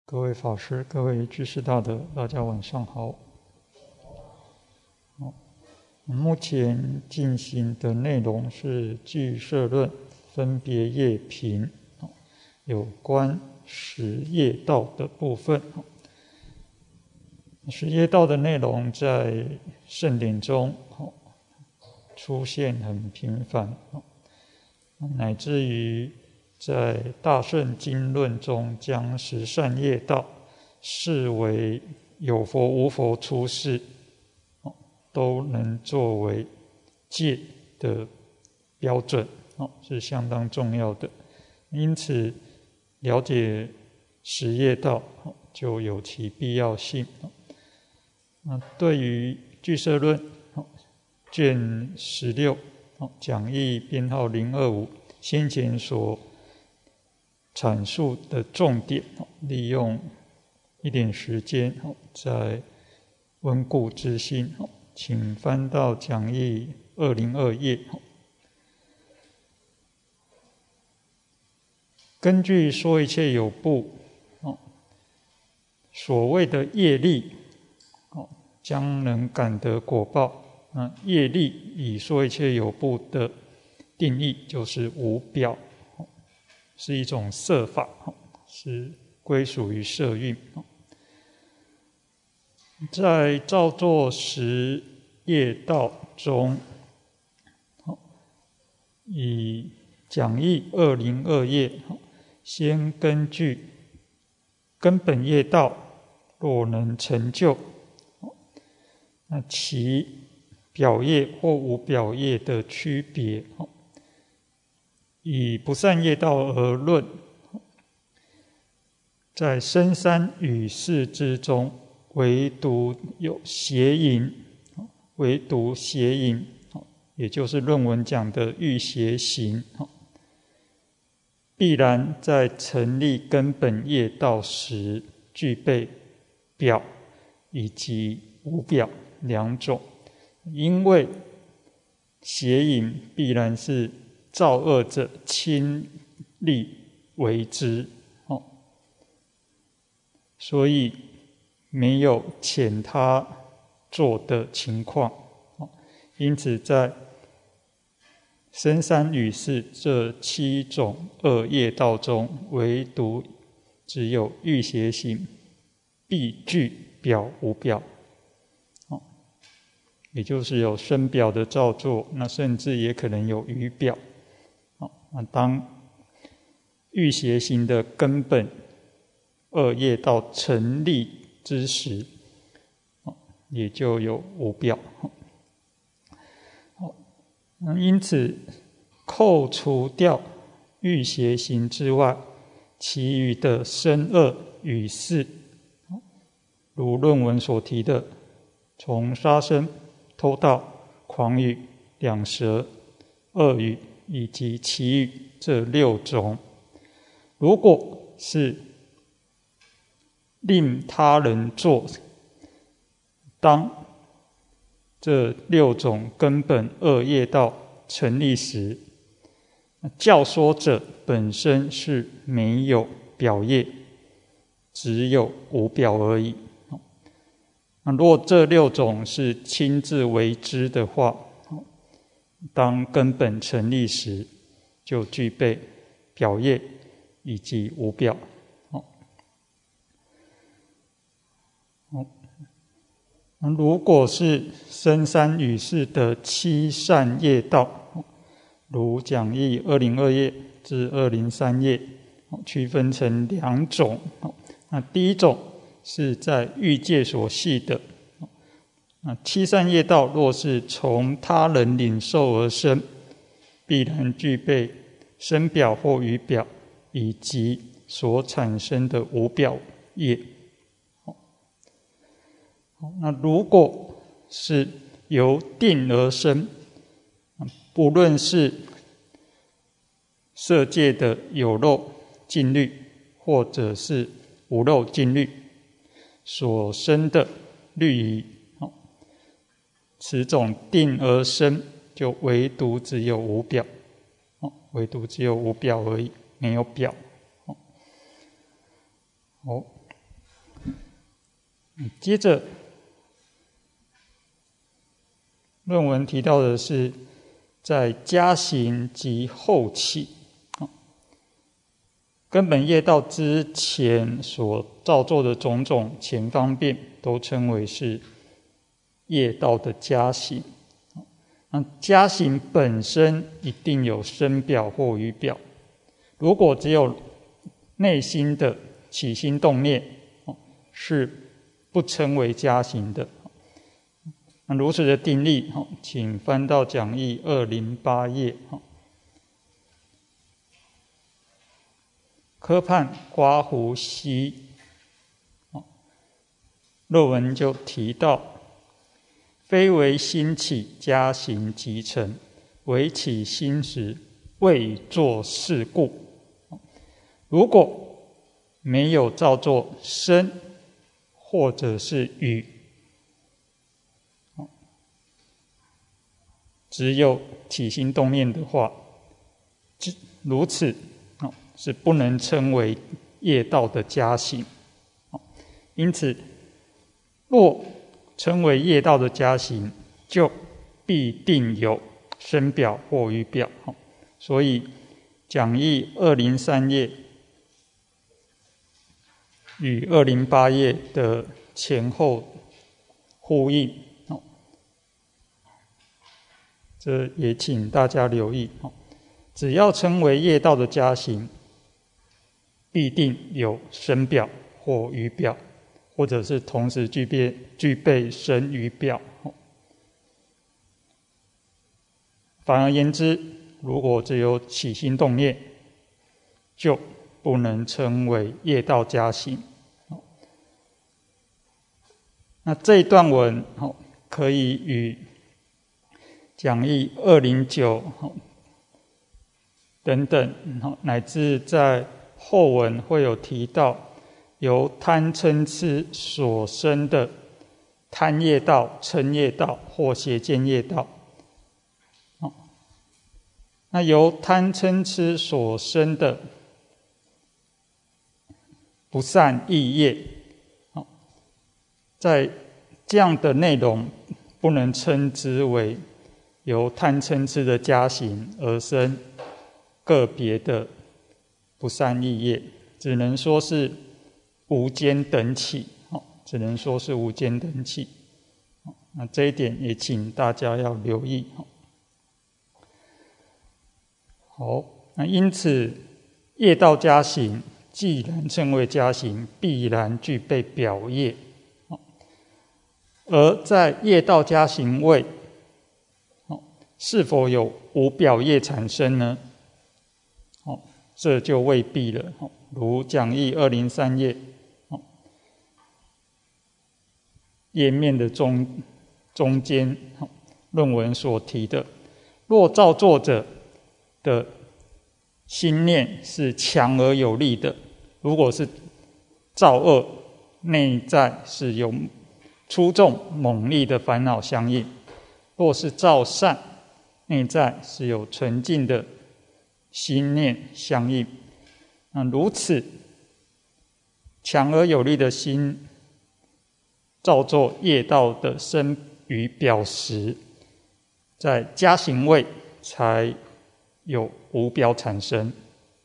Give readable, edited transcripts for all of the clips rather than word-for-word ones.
各位法师、各位居士大德，大家晚上好。目前进行的内容是俱舍论分别业品有关十业道的部分。十业道的内容在圣典中出现很频繁，乃至于在大乘经论中将十善业道视为有佛无佛出世都能作为戒的标准，是相当重要的。因此了解十业道就有其必要性。对于俱舍论卷16讲义编号025，先前所阐述的重点，利用一点时间再温故知新，请翻到讲义202页。根据说一切有部所谓的业力将能感得果报，业力以说一切有部的定义就是无表，是一种色法，是归属于色蕴。在造作十业道中，以讲义202页，先根据根本业道若能成就，那其表业或无表业的区别，以不善业道而论，在深三与四之中，唯独有邪淫，唯独邪淫，也就是论文讲的欲邪行，必然在成立根本业道时具备表以及无表两种。因为邪淫必然是造恶者亲力为之，所以没有遣他做的情况。因此在深三与四这7种恶业道中，唯独只有欲邪行必具表无表，也就是有身表的造作，那甚至也可能有余表。当欲邪行的根本恶业道成立之时，也就有无表。因此扣除掉欲邪行之外，其余的身恶与事，如论文所提的，从杀生、偷盗、狂语、两舌、恶语以及绮语这6种，如果是令他人做，当这6种根本恶业道成立时，教说者本身是没有表业，只有无表而已。若这6种是亲自为之的话，当根本成立时，就具备表业以及无表。如果是深三与四的7善业道，如讲义202页至203页，区分成2种。那第一种是在欲界所系的。7善业道若是从他人领受而生，必然具备身表或余表，以及所产生的无表业。那如果是由定而生，不论是色界的有漏禁律，或者是无漏禁律所生的律仪，此种定而生，就唯独只有无表，唯独只有无表而已，没有表。 接着论文提到的是在加行及后起，根本业道之前所造作的种种前方便，都称为是业道的加行。那加行本身一定有身表或语表，如果只有内心的起心动念，是不称为加行的。那如此的定例，请翻到讲义208页。科判刮胡西论文就提到，非为心起加行即成，唯起心时未作事故。如果没有造作身或者是语，只有起心动念的话，如此是不能称为业道的加行。因此若称为业道的加行，就必定有身表或语表。所以讲义203页与208页的前后呼应，这也请大家留意。只要称为业道的加行，必定有身表或语表，或者是同时具备身语表。反而言之，如果只有起心动念，就不能称为业道加行。那这一段文可以与讲义209等等，乃至在后文会有提到由贪嗔痴所生的贪业道、嗔业道或邪见业道。那由贪嗔痴所生的不善意业，在这样的内容不能称之为由贪嗔痴的加行而生个别的不善意业，只能说是无间等起，只能说是无间等起。那这一点也请大家要留意。好，那因此业道加行既然称为加行，必然具备表业。而在业道加行位，是否有无表业产生呢？这就未必了。如讲义203页页面的中间论文所提的，若造作者的心念是强而有力的，如果是造恶，内在是有出众猛力的烦恼相应；若是造善，内在是有纯净的心念相应。那如此强而有力的心造作业道的身语表时，在加行位才有无表产生。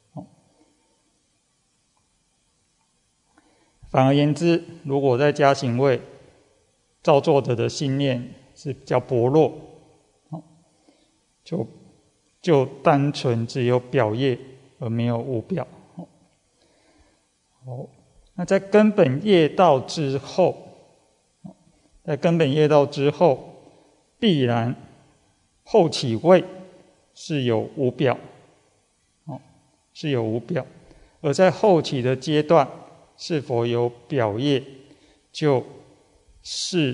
反而言之，如果在加行位造作者的心念是比较薄弱，就单纯只有表业而没有无表。那在根本业道之后，必然后起位是有无表，而在后起的阶段，是否有表业，就是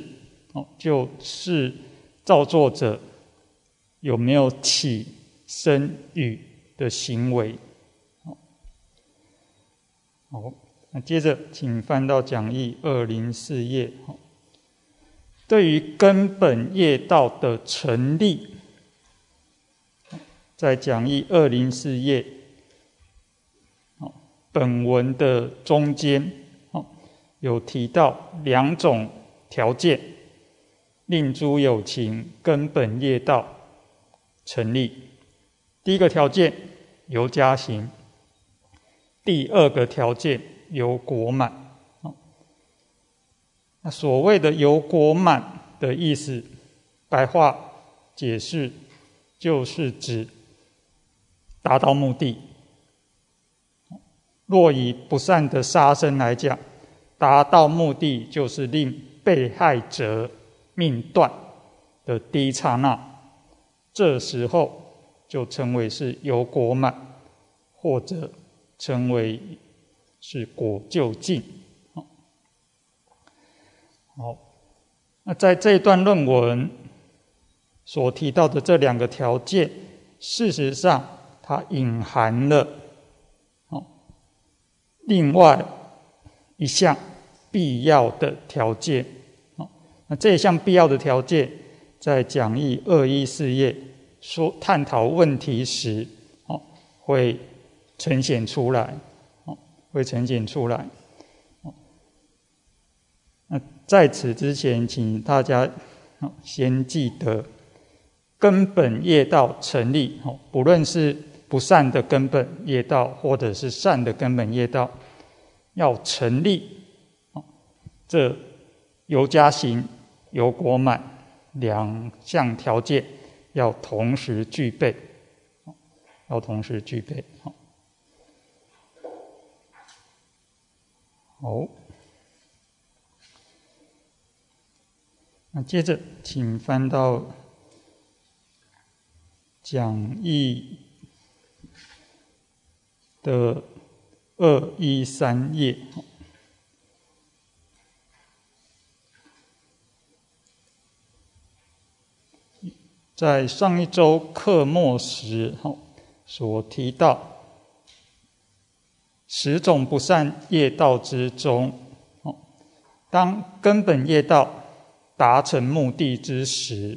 造作者有没有起身语的行为。好，那接着请翻到讲义204页。对于根本业道的成立，在讲义204页本文的中间有提到2种条件，令诸有情根本业道成立。第一个条件由加行，第二个条件由果满。那所谓的由果满的意思，白话解释就是指达到目的。若以不善的杀生来讲，达到目的就是令被害者命断的第一刹那，这时候就称为是由果满，或者称为是果究竟。好，那在这一段论文所提到的这2个条件，事实上它隐含了另外一项必要的条件。那这一项必要的条件，在讲义214页说探讨问题时，会呈现出来。那在此之前，请大家先记得，根本业道成立，不论是不善的根本业道，或者是善的根本业道，要成立，这由加行、由果满2项条件要同时具备。好，那接着请翻到讲义的213页。在上一周课末时所提到10种不善业道之中，当根本业道达成目的之时，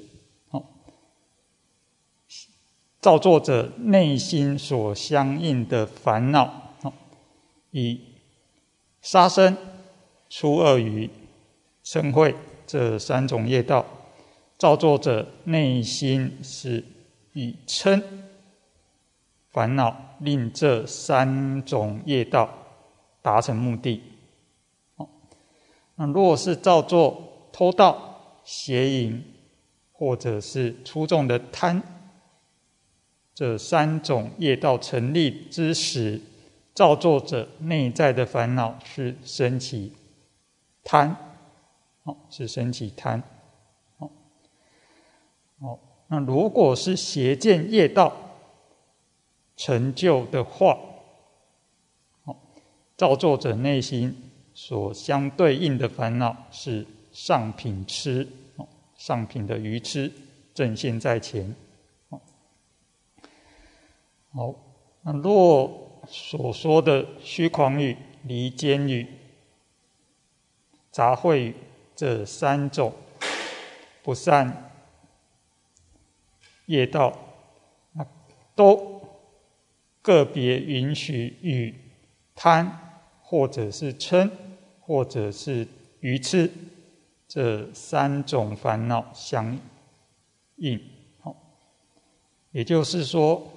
造作者内心所相应的烦恼，以杀生、粗恶语、嗔恚这3种业道，造作者内心是以嗔烦恼令这3种业道达成目的。那若是造作偷盗、邪淫，或者是粗重的贪，这3种业道成立之时，造作者内在的烦恼是升起贪，那如果是邪见业道成就的话，造作者内心所相对应的烦恼是上品痴，上品的愚痴正现在前。好，那若所说的虚诳语、离间语、杂秽语这3种不善业道，都个别允许与贪，或者是嗔，或者是愚痴这3种烦恼相应。也就是说，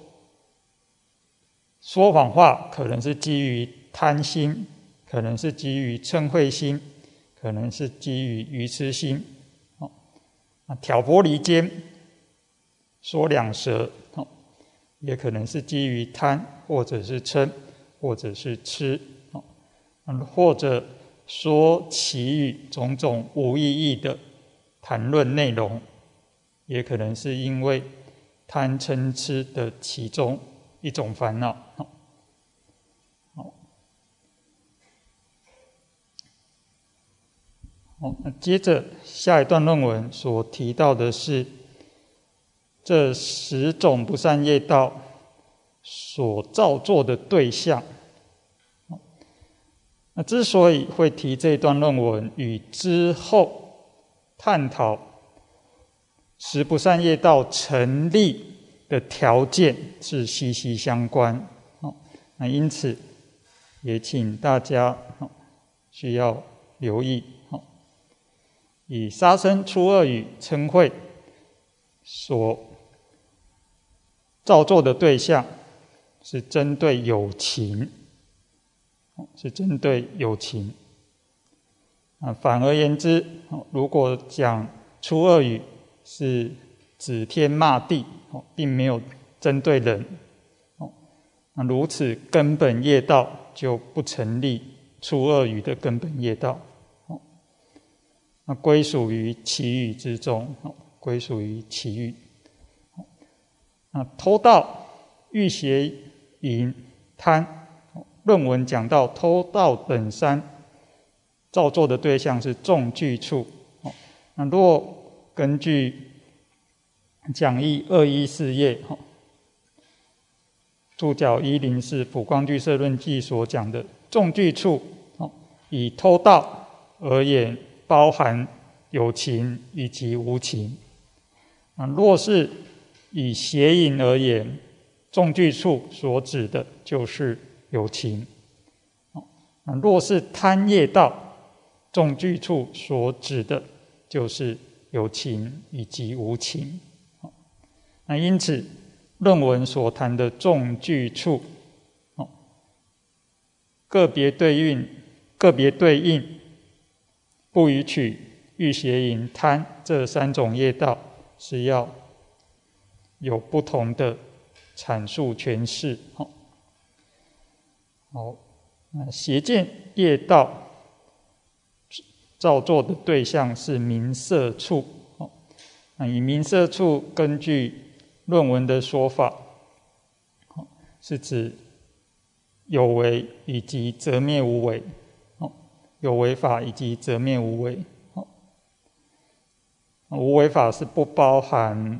说谎话可能是基于贪心，可能是基于嗔恚心，可能是基于愚痴心。挑拨离间、说两舌，也可能是基于贪，或者是嗔，或者是痴，或者说其余种种无意义的谈论内容，也可能是因为贪嗔痴的其中一种烦恼。那接着下一段论文所提到的是这10种不善业道所造作的对象。那之所以会提这段论文，与之后探讨10不善业道成立的条件是息息相关。那因此也请大家需要留意。以杀生出恶语嗔恚所造作的对象是针对有情，反而言之，如果讲出恶语是指天骂地，并没有针对人，那如此根本业道就不成立出恶语的根本业道，那归属于其语之中，归属于其语。那偷盗、欲邪淫、贪，论文讲到偷盗等三造作的对象是众具处。那若根据讲义214页注脚104普光居士论记所讲的众具处，以偷盗而言，包含有情以及无情。若是以邪淫而言，众具处所指的就是有情。若是贪业道，众具处所指的就是有情以及无情。那因此论文所谈的众具处，个别对应不予取欲邪淫贪这三种业道，是要有不同的阐述诠释。邪见业道造作的对象是名色处，以名色处根据论文的说法，是指有为以及则灭无为，有为法以及则灭无为。无为法是不包含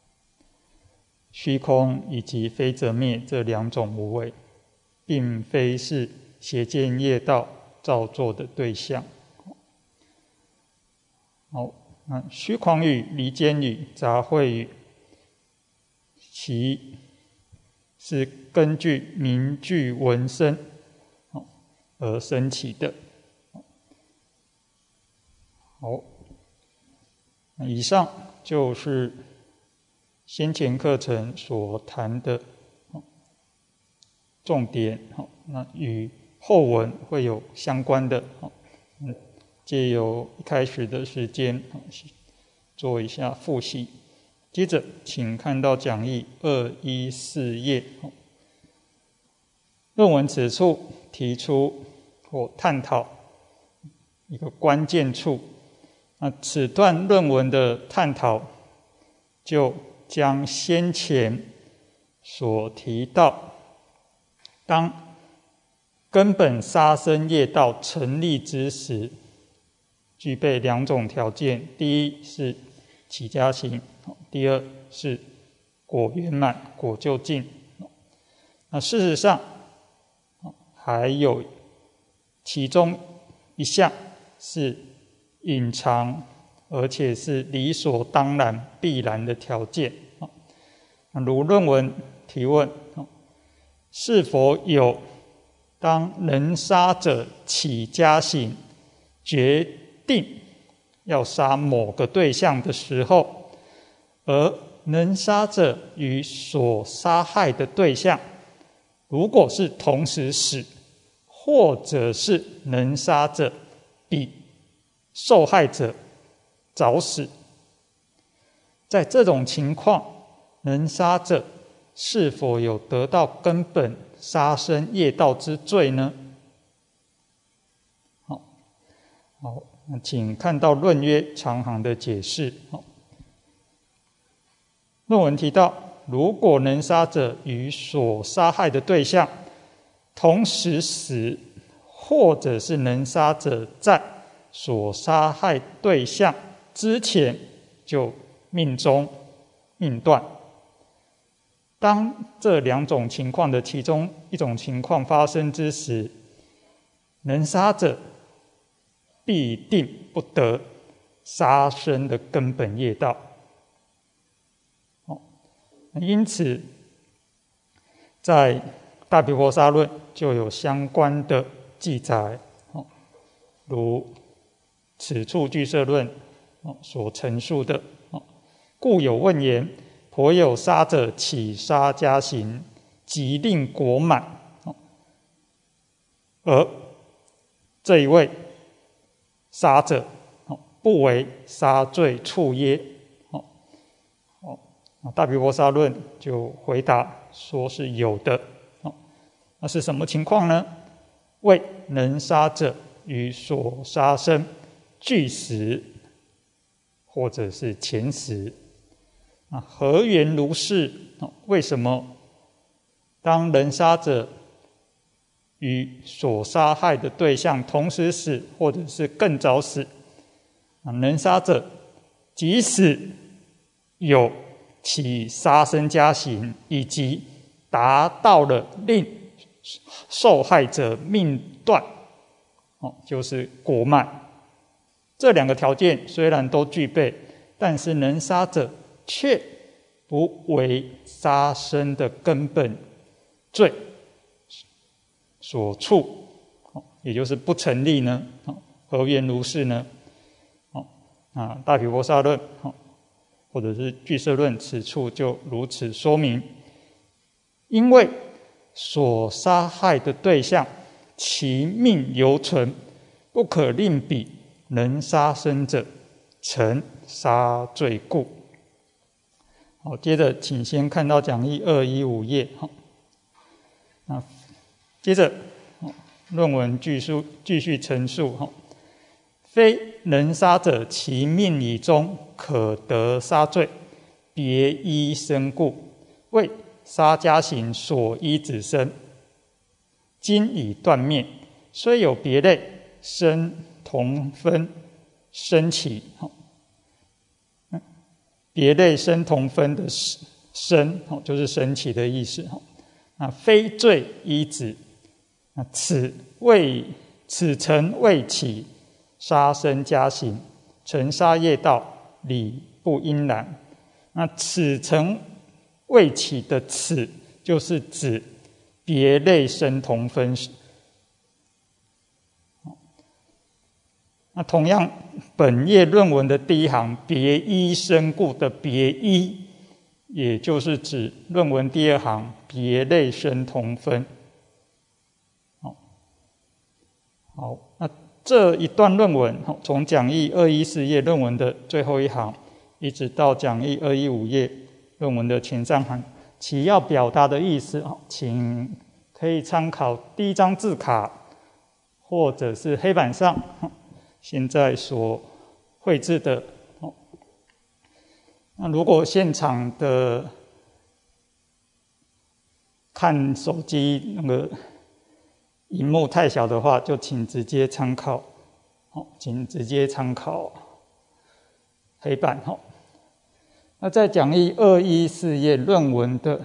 虚空以及非则灭这两种无为，并非是邪见业道造作的对象。虚诳语、离间语、杂秽语，其是根据名句闻声而生起的。以上就是先前课程所谈的重点，那与后文会有相关的，借由一开始的时间做一下复习。接着请看到讲义214页，论文此处提出或探讨一个关键处。那此段论文的探讨就将先前所提到，当根本杀生业道成立之时，具备两种条件：第一是起家行，第二是果圆满、果究竟。那事实上还有其中一项是隐藏而且是理所当然必然的条件。如论文提问，是否有当能杀者起家行，决定要杀某个对象的时候，而能杀者与所杀害的对象如果是同时死，或者是能杀者比受害者早死，在这种情况，能杀者是否有得到根本杀生业道之罪呢？好，请看到论约长行的解释。论文提到，如果能杀者与所杀害的对象同时死，或者是能杀者在所杀害对象之前就命终命断，当这两种情况的其中一种情况发生之时，能杀者必定不得杀生的根本业道。因此在大毗婆沙论就有相关的记载，如此处俱舍论所陈述的。故有问言：颇有杀者起杀加刑，即令果满。而这一位杀者不为杀罪处耶？大毗婆沙论就回答说是有的。那是什么情况呢？为能杀者与所杀生俱死，或者是前死。何缘如是？为什么当能杀者与所杀害的对象同时死，或者是更早死，能杀者即使有起杀生加刑，以及达到了令受害者命断，就是果满，这两个条件虽然都具备，但是能杀者却不为杀生的根本罪所处，也就是不成立呢？何缘如是呢？大毗婆沙论或者是俱舍论此处就如此说明。因为所杀害的对象其命犹存，不可令彼能杀生者成杀罪故。好，接着请先看到讲义215页。接着论文继续陈述。非能杀者，其命已终，可得杀罪，别依身故，为杀加刑所依止身。今已断灭，虽有别类，生同分生起。别类生同分的生，就是生起的意思。非罪依止，此诚未起杀生加刑，成杀业道，理不应然。那此诚未起的此，就是指别类生同分。那同样，本页论文的第一行别依身故的别依，也就是指论文第二行别类生同分。好，那这一段论文从讲义214页论文的最后一行，一直到讲义215页论文的前3行，其要表达的意思，请可以参考第一张字卡，或者是黑板上现在所绘制的。那如果现场的看手机那个萤幕太小的话，就请直接参考黑板。那在讲义214页论文的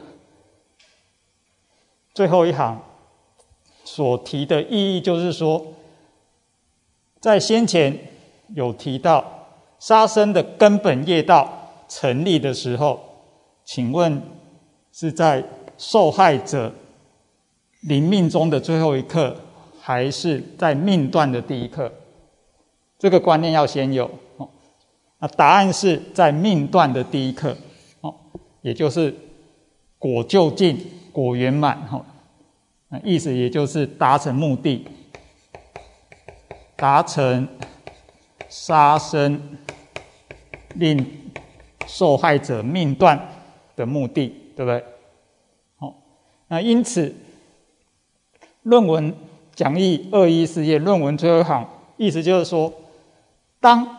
最后一行所提的意义，就是说，在先前有提到杀生的根本业道成立的时候，请问是在受害者临命终的最后一刻，还是在命断的第一刻？这个观念要先有。那答案是在命断的第一刻，也就是果就尽，果圆满，意思也就是达成目的，达成杀生令受害者命断的目的，对不对？那因此论文讲义214页论文最后一行，意思就是说，当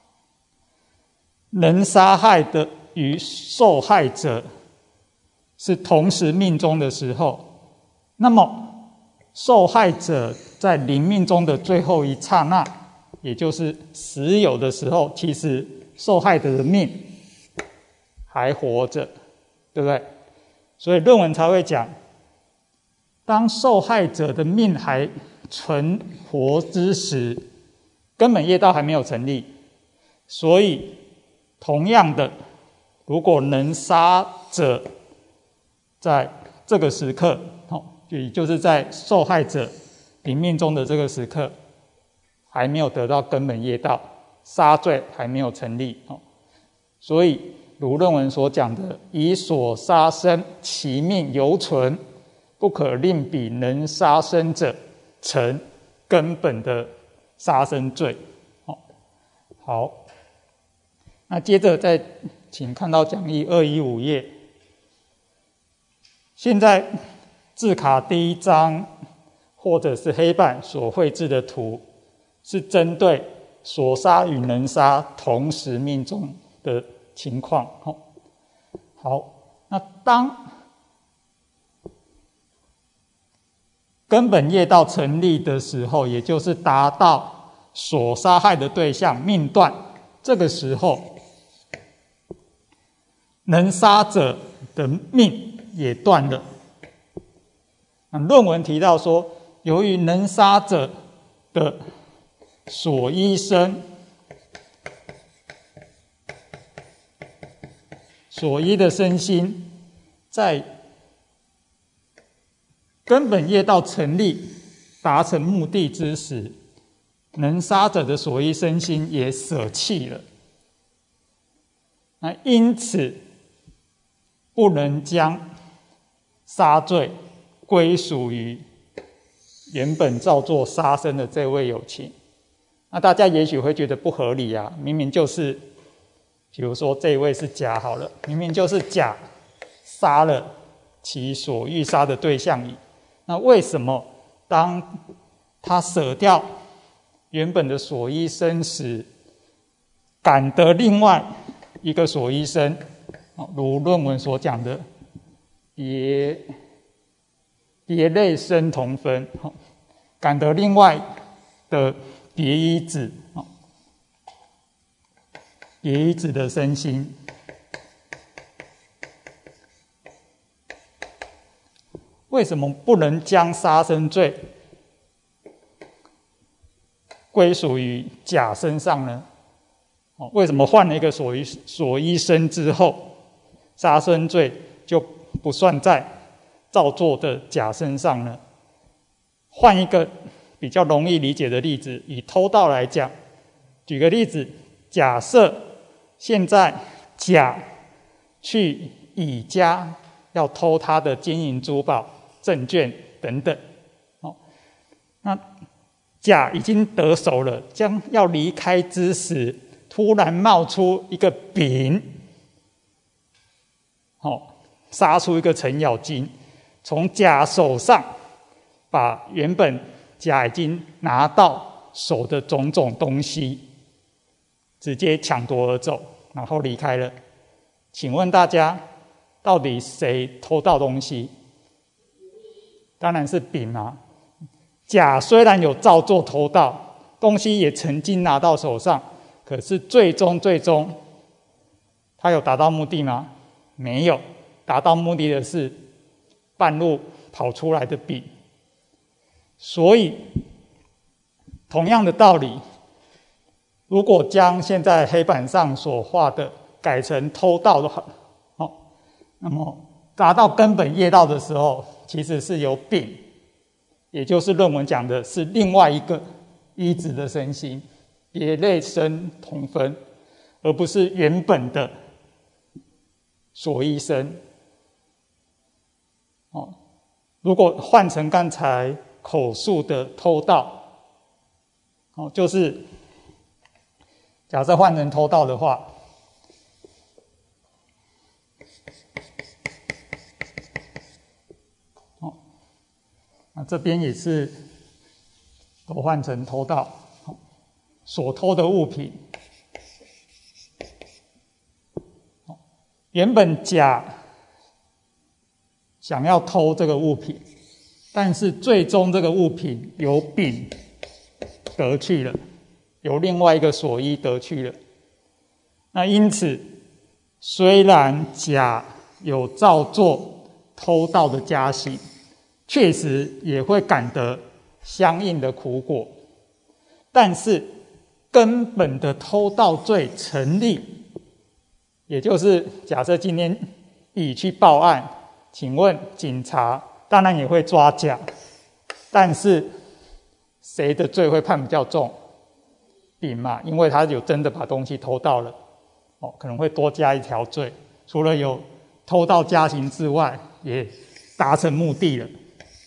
能杀害的与受害者是同时命终的时候，那么受害者在临命终的最后一刹那，也就是死有的时候，其实受害者的命还活着，对不对？所以论文才会讲，当受害者的命还存活之时，根本业道还没有成立。所以同样的，如果能杀者在这个时刻，也就是在受害者临命终的这个时刻还没有得到根本业道，杀罪还没有成立。所以如论文所讲的，以所杀生，其命犹存，不可令彼能杀生者成根本的杀生罪。好，那接着再请看到讲义215页。现在字卡第1章或者是黑板所绘制的图，是针对所杀与能杀同时命中的情况。好，那当根本业道成立的时候，也就是达到所杀害的对象命断，这个时候能杀者的命也断了。论文提到说，由于能杀者的所依身，所依的身心，在根本业道成立达成目的之时，能杀者的所依身心也舍弃了。那因此不能将杀罪归属于原本造作杀生的这位有情。那大家也许会觉得不合理啊，明明就是比如说这一位是甲好了，明明就是甲杀了其所欲杀的对象乙，那为什么当他舍掉原本的所依身时，感得另外一个所依身，如论文所讲的别类身同分，感得另外的别依止，别依止的身心，为什么不能将杀生罪归属于甲身上呢？为什么换了一个所依身之后，杀生罪就不算在造作的甲身上呢？换一个比较容易理解的例子，以偷盗来讲，举个例子，假设现在甲去乙家要偷他的金银珠宝、证券等等，那甲已经得手了，将要离开之时，突然冒出一个丙，杀出一个程咬金，从甲手上把原本甲已经拿到手的种种东西直接抢夺而走，然后离开了。请问大家，到底谁偷盗东西？当然是丙啊。甲虽然有照做偷盗，东西也曾经拿到手上，可是最终他有达到目的吗？没有，达到目的的是半路跑出来的丙。所以同样的道理，如果将现在黑板上所画的改成偷盗的话，那么达到根本业道的时候，其实是由丙，也就是论文讲的是另外一个依止的身心，别类身同分，而不是原本的所依身。如果换成刚才口述的偷盗，就是假设换成偷盗的话，那这边也是都换成偷盗，所偷的物品，原本甲想要偷这个物品，但是最终这个物品由丙得去了，由另外一个所依得去了。那因此，虽然甲有照做偷盗的加行，确实也会感得相应的苦果，但是根本的偷盗罪成立，也就是假设今天乙去报案，请问警察当然也会抓甲，但是谁的罪会判比较重？ 丙嘛，因为他有真的把东西偷到了，可能会多加一条罪，除了有偷盗家禽之外，也达成目的了。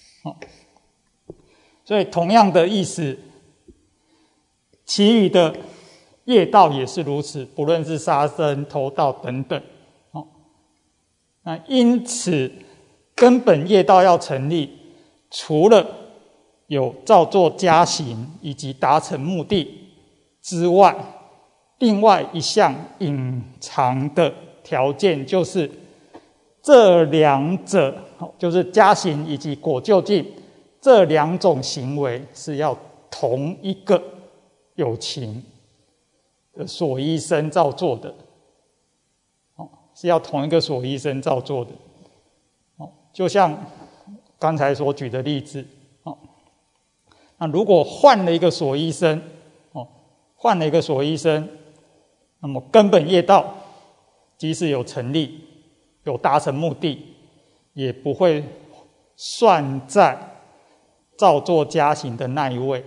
所以同样的意思，其余的业道也是如此，不论是杀生、偷盗等等。那因此，根本业道要成立，除了有造作加行以及达成目的之外，另外一项隐藏的条件就是这两者，就是加行以及果究竟这两种行为是要同一个有情的所依身造作的，是要同一个所依身造作的。就像刚才所举的例子，那如果换了一个所依身，换了一个所依身，那么根本业道即使有成立，有达成目的，也不会算在造作加行的那一位。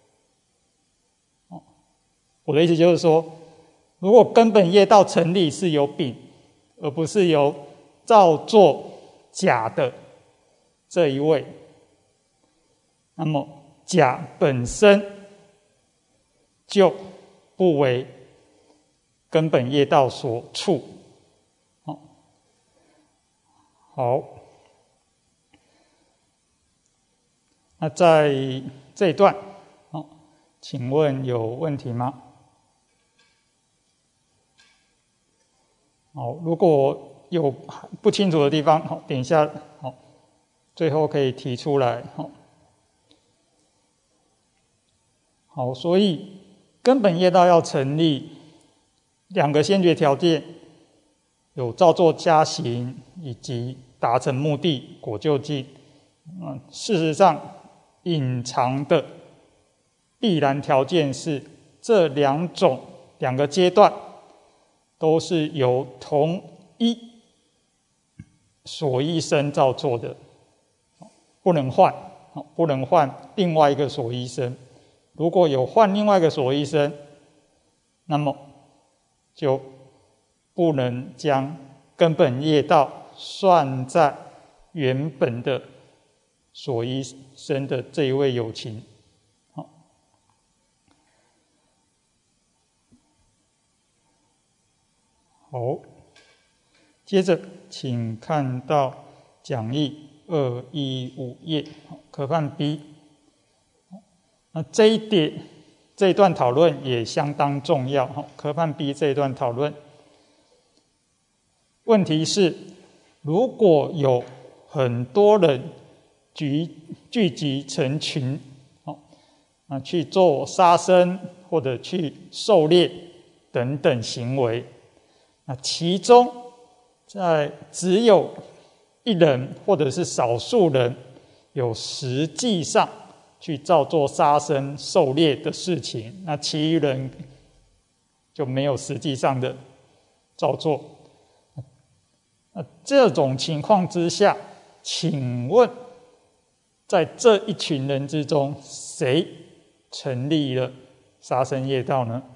我的意思就是说，如果根本业道成立是由丙，而不是由造作甲的这一位，那么甲本身就不为根本业道所处。好，那在这一段，请问有问题吗？好，如果有不清楚的地方，等一下，最后可以提出来。好，所以根本业道要成立，两个先决条件有造作加行以及达成目的果究竟。事实上，隐藏的必然条件是这两个阶段都是由同一所依身造作的，不能换另外一个所依身。如果有换另外一个所依身，那么就不能将根本业道算在原本的所依身的这一位有情。好，接着请看到讲义215页，科判 B。那这一段讨论也相当重要，科判 B 这一段讨论，问题是，如果有很多人聚集成群，去做杀生或者去狩猎等等行为，那其中在只有一人或者是少数人有实际上去造作杀生狩猎的事情，那其余人就没有实际上的造作。这种情况之下，请问在这一群人之中，谁成立了杀生业道呢？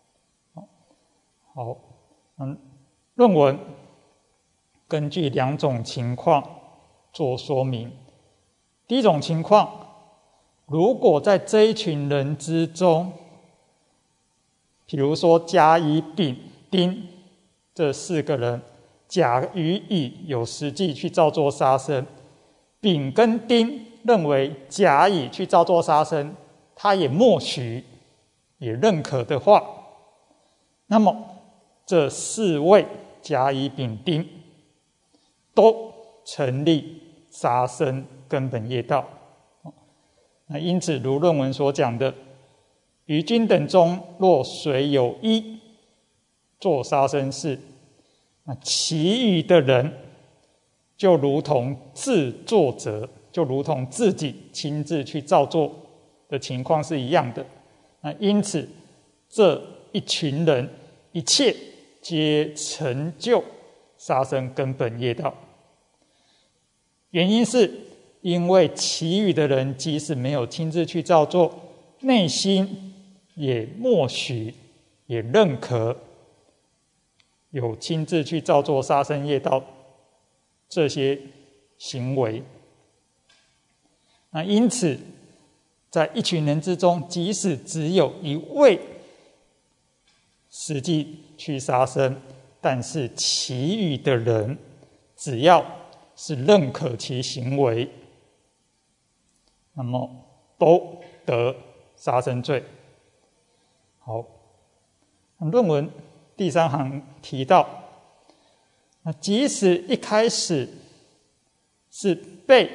好，论文根据两种情况做说明。第一种情况，如果在这一群人之中，比如说甲、乙、丙、丁这4个人，甲与乙有实际去造作杀生，丙跟丁认为甲、乙去造作杀生，他也默许也认可的话，那么这4位甲、乙、丙、丁都成立杀生根本业道。那因此如论文所讲的，于君等中若谁有一做杀生事，那其余的人就如同自作者，就如同自己亲自去造作的情况是一样的。那因此这一群人一切皆成就杀生根本业道。原因是因为其余的人即使没有亲自去造作，内心也默许，也认可有亲自去造作杀生业道这些行为。那因此，在一群人之中，即使只有一位实际去杀生，但是其余的人只要是认可其行为，那么都得杀生罪。好，论文第3行提到，那即使一开始是被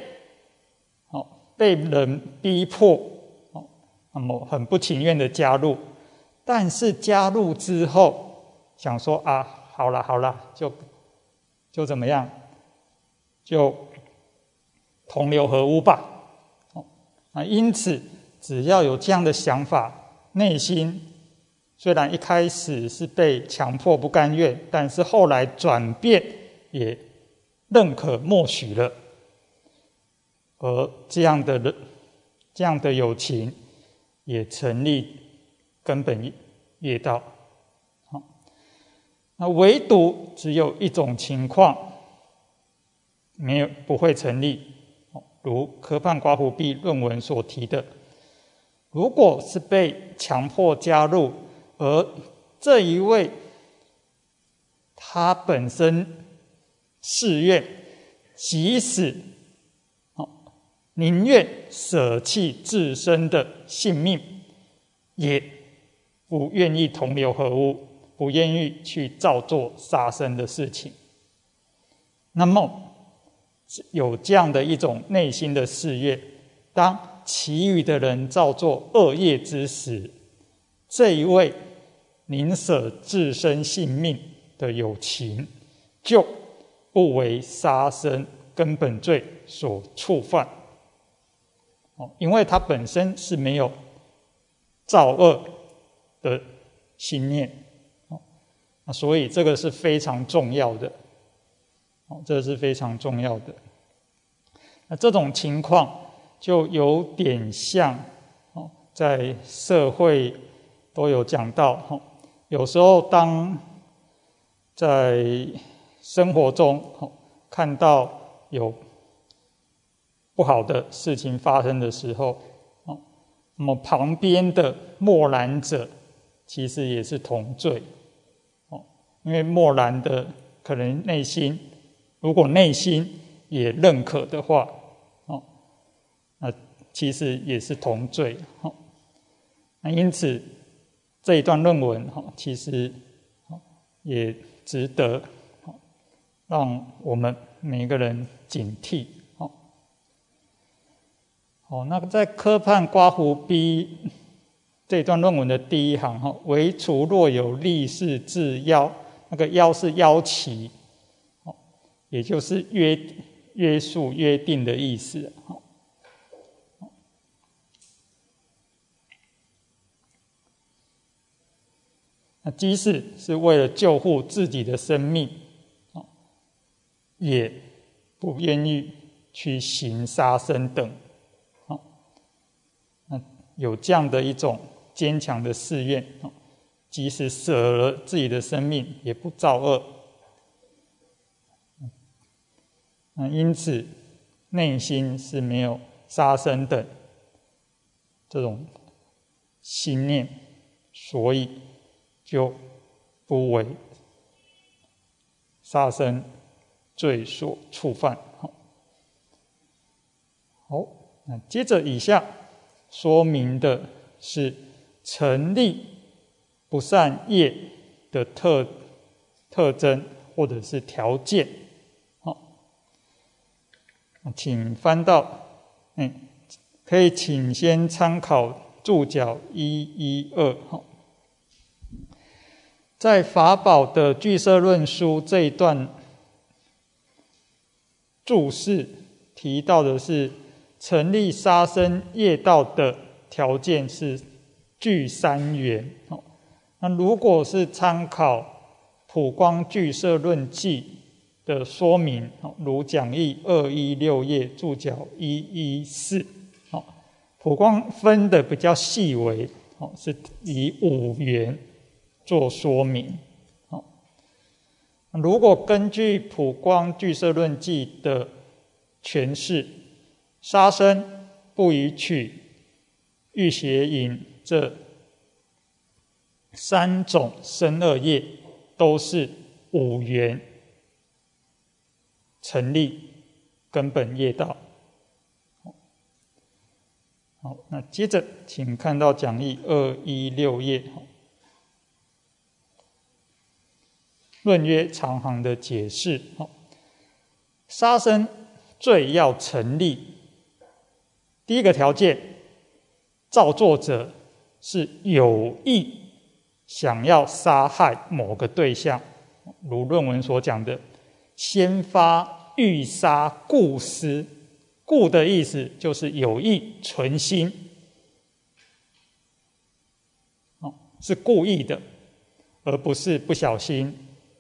人逼迫，那么很不情愿的加入，但是加入之后想说啊，好了，就怎么样，就同流合污吧。因此只要有这样的想法，内心虽然一开始是被强迫不甘愿，但是后来转变也认可默许了，而这样的友情也成立根本业道。那唯独只有一种情况不会成立，如科判刮胡壁论文所提的，如果是被强迫加入，而这一位他本身誓愿，即使宁愿舍弃自身的性命，也不愿意同流合污，不愿意去造作杀生的事情，那么有这样的一种内心的誓愿，当其余的人造作恶业之时，这一位宁舍自身性命的友情，就不为杀生根本罪所触犯，因为他本身是没有造恶的心念，所以这个是非常重要的，这是非常重要的。那这种情况就有点像在社会都有讲到，有时候当在生活中看到有不好的事情发生的时候，那么旁边的默然者其实也是同罪，因为默然的可能如果内心也认可的话，那其实也是同罪。那因此这一段论文其实也值得让我们每个人警惕。那在科判刮胡逼这段论文的第1行，唯除若有立誓自邀，那个邀是邀期，也就是约束约定的意思。那即使是为了救护自己的生命，也不愿意去行杀生等，有这样的一种坚强的誓愿，即使舍了自己的生命也不造恶。因此内心是没有杀生等这种心念，所以就不为杀生罪所触犯。好，那接着以下说明的是成立不善业的特征或者是条件。请翻到，可以请先参考注脚112。在法宝的俱舍论书这一段注释提到的是，成立杀生业道的条件是具3缘。那如果是参考普光俱舍论记的说明，如讲义216页注脚114，普光分的比较细微， 是以五缘做说明。如果根据普光俱舍论记的诠释，杀生、不与取、欲邪淫这3种身恶业都是五缘成立根本业道。好，那接着请看到讲义216页，论曰长行的解释。杀生罪要成立，第一个条件，造作者是有意想要杀害某个对象，如论文所讲的先发欲杀故思，故的意思就是有意存心，是故意的，而不是不小心，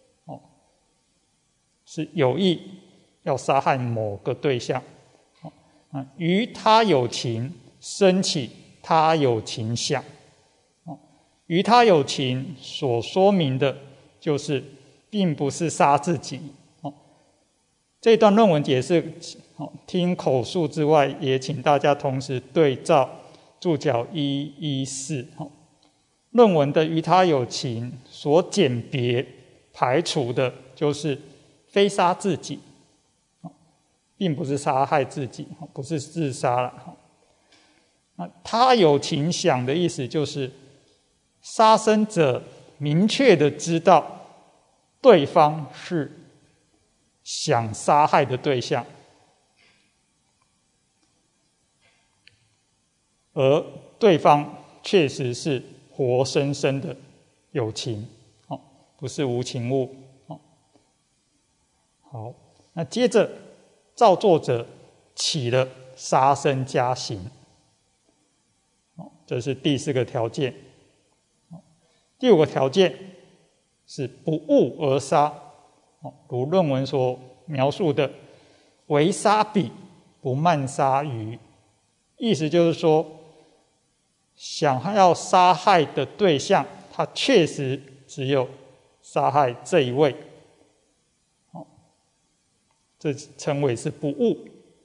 是有意要杀害某个对象。于他有情生起他有情想，于他有情所说明的就是并不是杀自己。这段论文解释听口述之外，也请大家同时对照注脚114。论文的于他有情所简别排除的就是非杀自己，并不是杀害自己，不是自杀了。他有情想的意思就是杀生者明确的知道对方是想杀害的对象，而对方确实是活生生的有情，不是无情物。好，那接着造作者起了杀生加刑，这是第4个条件。第5个条件是不误而杀，如论文所描述的为杀彼不慢杀余，意思就是说想要杀害的对象他确实只有杀害这一位，这称为是不误。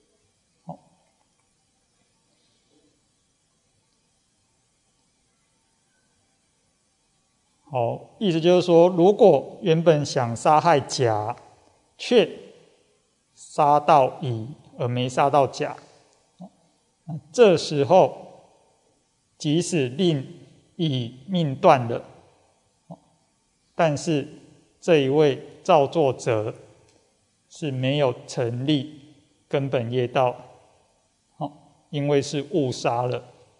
好，意思就是说，如果原本想杀害甲，却杀到乙而没杀到甲，这时候即使令乙命断了，但是这一位造作者是没有成立根本业道，因为是误杀了。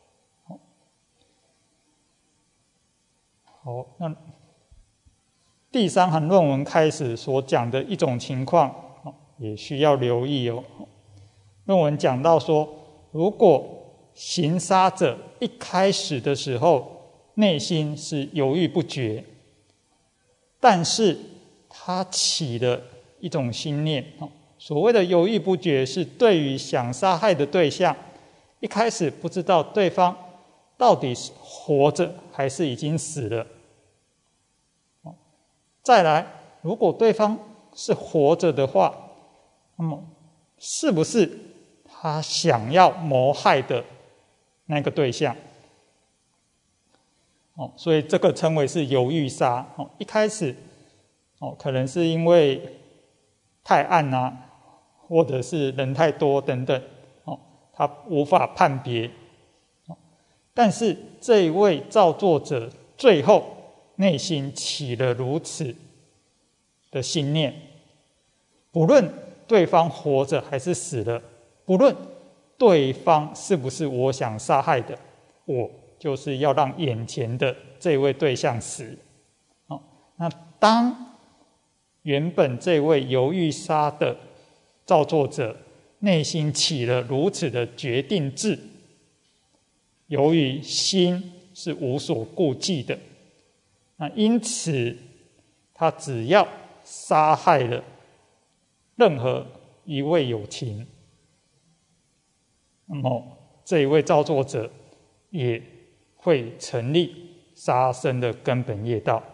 好，那第3行论文开始所讲的一种情况，也需要留意哦。论文讲到说，如果行杀者一开始的时候内心是犹豫不决，但是他起了一种心念，所谓的犹豫不决是对于想杀害的对象，一开始不知道对方到底是活着还是已经死了。再来，如果对方是活着的话，那么是不是他想要谋害的那个对象？所以这个称为是犹豫杀。一开始可能是因为太暗啊，或者是人太多等等，他无法判别。但是这一位造作者最后内心起了如此的心念，不论对方活着还是死了，不论对方是不是我想杀害的，我就是要让眼前的这位对象死。那当原本这位犹豫杀的造作者内心起了如此的决定志，由于心是无所顾忌的，那因此他只要杀害了任何一位有情，那么这一位造作者也会成立杀生的根本业道。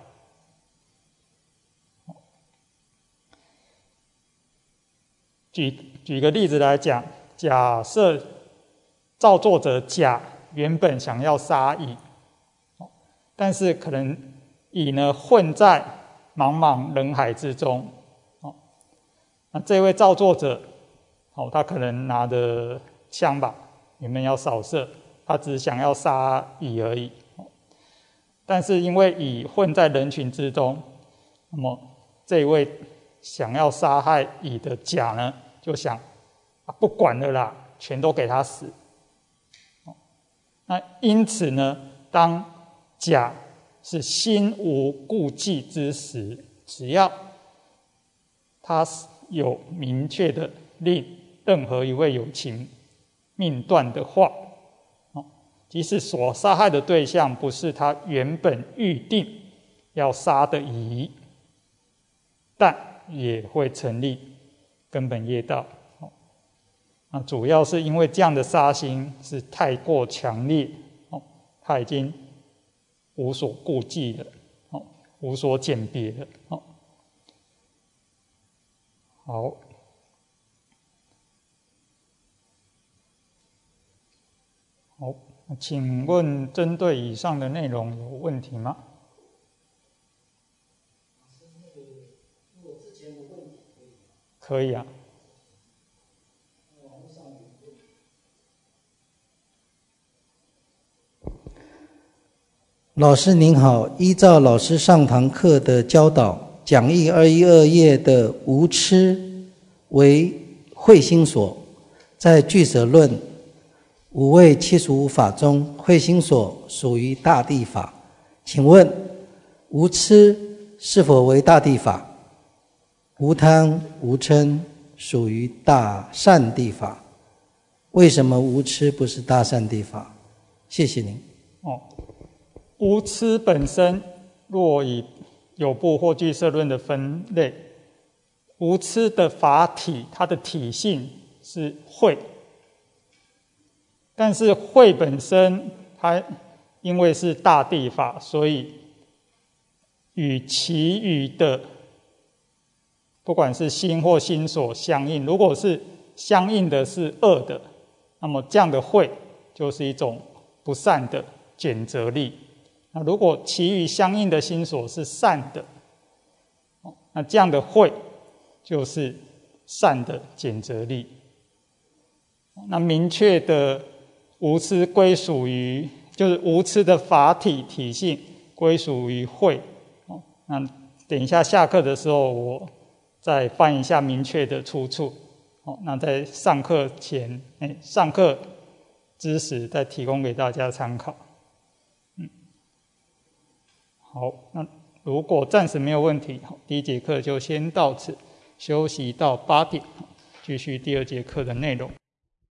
举个例子来讲，假设造作者甲原本想要杀乙，但是可能乙呢混在茫茫人海之中，那这位造作者，他可能拿着枪吧，原本要扫射，他只想要杀乙而已。但是因为乙混在人群之中，那么这位想要杀害乙的甲呢，就想不管了啦，全都给他死。那因此呢，当甲是心无顾忌之时，只要他有明确的令任何一位有情命断的话，即使所杀害的对象不是他原本预定要杀的乙，但也会成立根本业道。那主要是因为这样的杀心是太过强烈，他已经无所顾忌了，无所鉴别了。好，请问针对以上的内容有问题吗？可以啊。 老师您好，依照老师上堂课的教导，讲义212页的无痴为慧心所，在俱舍论5位75法中，慧心所属于大地法。请问无痴是否为大地法？无贪无嗔属于大善地法，为什么无痴不是大善地法？谢谢您。 无痴本身，若以有部或俱舍论的分类，无痴的法体，它的体性是慧，但是慧本身，它因为是大地法，所以与其余的不管是心或心所相应，如果是相应的是恶的，那么这样的慧就是一种不善的卷择力。那如果其余相应的心所是善的，那这样的慧就是善的卷择力。那明确的无痴归属于，就是无痴的法体性归属于慧。那等一下下课的时候，我再翻一下明确的出处。那在上课前，上课之时再提供给大家参考。好，那如果暂时没有问题，第一节课就先到此，休息到8点，继续第2节课的内容。